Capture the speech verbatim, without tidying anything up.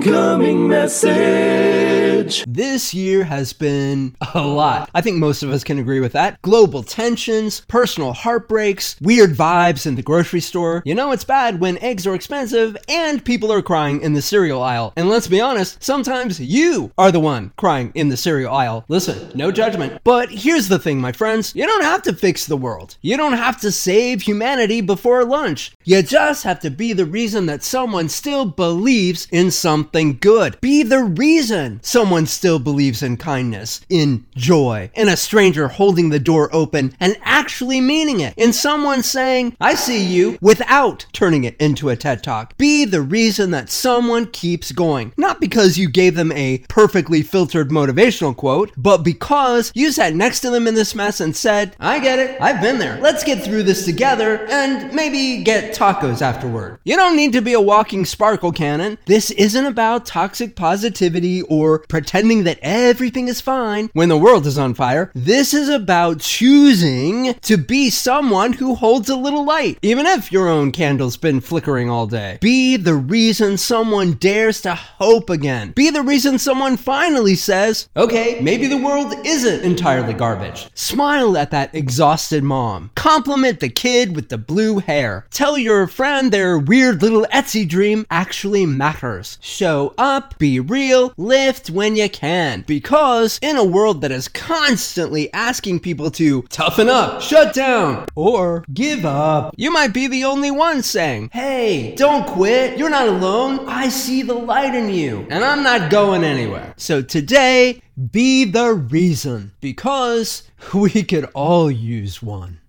Homecoming message. This year has been a lot. I think most of us can agree with that. Global tensions, personal heartbreaks, weird vibes in the grocery store. You know it's bad when eggs are expensive and people are crying in the cereal aisle. And let's be honest, sometimes you are the one crying in the cereal aisle. Listen, no judgment. But here's the thing, my friends. You don't have to fix the world. You don't have to save humanity before lunch. You just have to be the reason that someone still believes in something good. Be the reason someone still believes in kindness, in joy, in a stranger holding the door open and actually meaning it, in someone saying, I see you, without turning it into a TED Talk. Be the reason that someone keeps going. Not because you gave them a perfectly filtered motivational quote, but because you sat next to them in this mess and said, I get it, I've been there. Let's get through this together and maybe get tacos afterward. You don't need to be a walking sparkle cannon. This isn't about toxic positivity or pretending that everything is fine when the world is on fire. This is about choosing to be someone who holds a little light, even if your own candle's been flickering all day. Be the reason someone dares to hope again. Be the reason someone finally says, okay, maybe the world isn't entirely garbage. Smile at that exhausted mom. Compliment the kid with the blue hair. Tell your friend their weird little Etsy dream actually matters. Show up, be real, lift when you can. Because in a world that is constantly asking people to toughen up, shut down, or give up, you might be the only one saying, hey, don't quit. You're not alone. I see the light in you, and I'm not going anywhere. So today, be the reason, because we could all use one.